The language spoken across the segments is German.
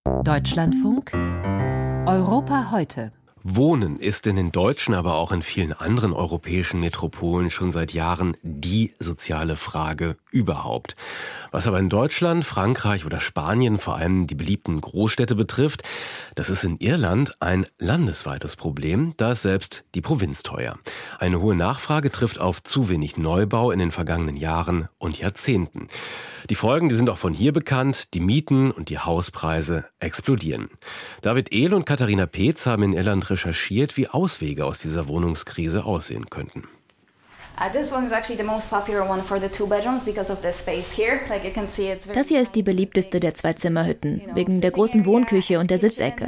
Deutschlandfunk Europa heute. Wohnen ist in den deutschen, aber auch in vielen anderen europäischen Metropolen schon seit Jahren die soziale Frage überhaupt. Was aber in Deutschland, Frankreich oder Spanien vor allem die beliebten Großstädte betrifft, das ist in Irland ein landesweites Problem, da ist selbst die Provinz teuer. Eine hohe Nachfrage trifft auf zu wenig Neubau in den vergangenen Jahren und Jahrzehnten. Die Folgen, die sind auch von hier bekannt. Die Mieten und die Hauspreise explodieren. David Ehl und Katharina Peetz haben in Irland recherchiert, wie Auswege aus dieser Wohnungskrise aussehen könnten. Das hier ist die beliebteste der Zwei-Zimmer-Hütten, wegen der großen Wohnküche und der Sitzecke.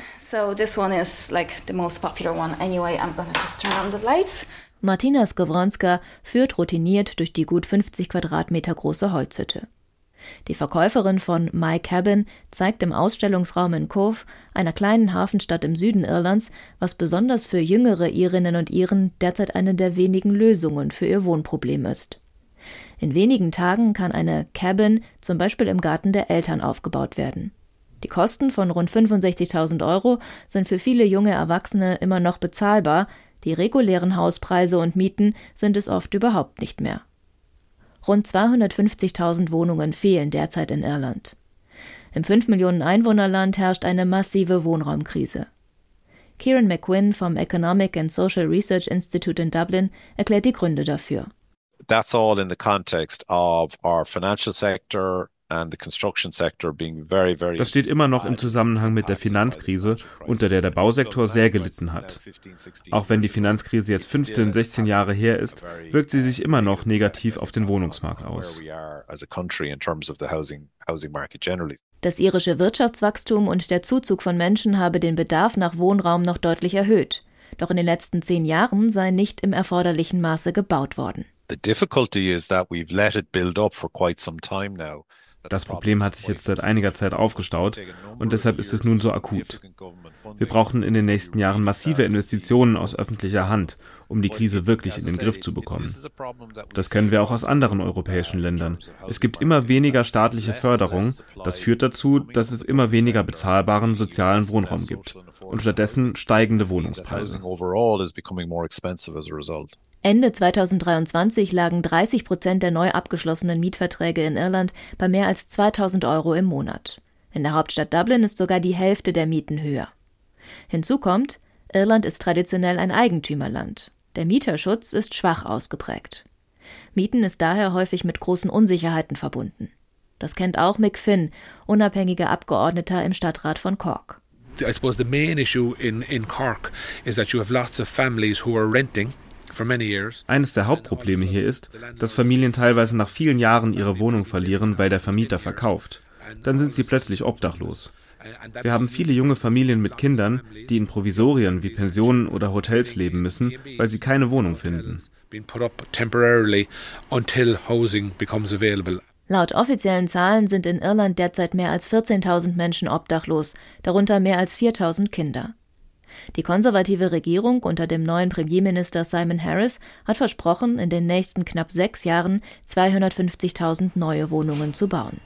Martina Skowronska führt routiniert durch die gut 50 Quadratmeter große Holzhütte. Die Verkäuferin von My Cabin zeigt im Ausstellungsraum in Cobh, einer kleinen Hafenstadt im Süden Irlands, was besonders für jüngere Irinnen und Iren derzeit eine der wenigen Lösungen für ihr Wohnproblem ist. In wenigen Tagen kann eine Cabin zum Beispiel im Garten der Eltern aufgebaut werden. Die Kosten von rund 65.000 € sind für viele junge Erwachsene immer noch bezahlbar, die regulären Hauspreise und Mieten sind es oft überhaupt nicht mehr. Rund 250.000 Wohnungen fehlen derzeit in Irland. Im 5-Millionen-Einwohnerland herrscht eine massive Wohnraumkrise. Kieran McQuinn vom Economic and Social Research Institute in Dublin erklärt die Gründe dafür. That's all in the context of our financial sector and the construction sector being very, very. Das steht immer noch im Zusammenhang mit der Finanzkrise, unter der der Bausektor sehr gelitten hat. Auch wenn die Finanzkrise jetzt 15, 16 Jahre her ist, wirkt sie sich immer noch negativ auf den Wohnungsmarkt aus. Das irische Wirtschaftswachstum und der Zuzug von Menschen habe den Bedarf nach Wohnraum noch deutlich erhöht. Doch in den letzten 10 Jahren sei nicht im erforderlichen Maße gebaut worden. Das Problem hat sich jetzt seit einiger Zeit aufgestaut und deshalb ist es nun so akut. Wir brauchen in den nächsten Jahren massive Investitionen aus öffentlicher Hand, um die Krise wirklich in den Griff zu bekommen. Das kennen wir auch aus anderen europäischen Ländern. Es gibt immer weniger staatliche Förderung. Das führt dazu, dass es immer weniger bezahlbaren sozialen Wohnraum gibt und stattdessen steigende Wohnungspreise. Ende 2023 lagen 30% der neu abgeschlossenen Mietverträge in Irland bei mehr als 2.000 € im Monat. In der Hauptstadt Dublin ist sogar die Hälfte der Mieten höher. Hinzu kommt, Irland ist traditionell ein Eigentümerland. Der Mieterschutz ist schwach ausgeprägt. Mieten ist daher häufig mit großen Unsicherheiten verbunden. Das kennt auch Mick Finn, unabhängiger Abgeordneter im Stadtrat von Cork. I suppose the main issue in Cork is that you have lots of families who are renting. Eines der Hauptprobleme hier ist, dass Familien teilweise nach vielen Jahren ihre Wohnung verlieren, weil der Vermieter verkauft. Dann sind sie plötzlich obdachlos. Wir haben viele junge Familien mit Kindern, die in Provisorien wie Pensionen oder Hotels leben müssen, weil sie keine Wohnung finden. Laut offiziellen Zahlen sind in Irland derzeit mehr als 14.000 Menschen obdachlos, darunter mehr als 4.000 Kinder. Die konservative Regierung unter dem neuen Premierminister Simon Harris hat versprochen, in den nächsten knapp 6 Jahren 250.000 neue Wohnungen zu bauen.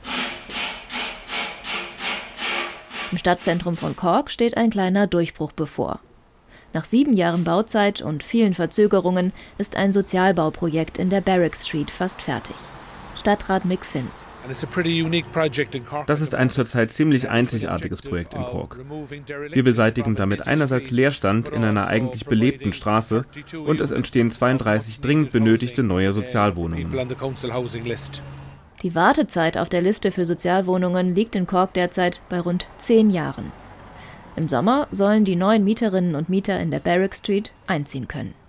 Im Stadtzentrum von Cork steht ein kleiner Durchbruch bevor. Nach 7 Jahren Bauzeit und vielen Verzögerungen ist ein Sozialbauprojekt in der Barrack Street fast fertig. Stadtrat Mick Finn. Das ist ein zurzeit ziemlich einzigartiges Projekt in Cork. Wir beseitigen damit einerseits Leerstand in einer eigentlich belebten Straße und es entstehen 32 dringend benötigte neue Sozialwohnungen. Die Wartezeit auf der Liste für Sozialwohnungen liegt in Cork derzeit bei rund 10 Jahren. Im Sommer sollen die neuen Mieterinnen und Mieter in der Barrack Street einziehen können.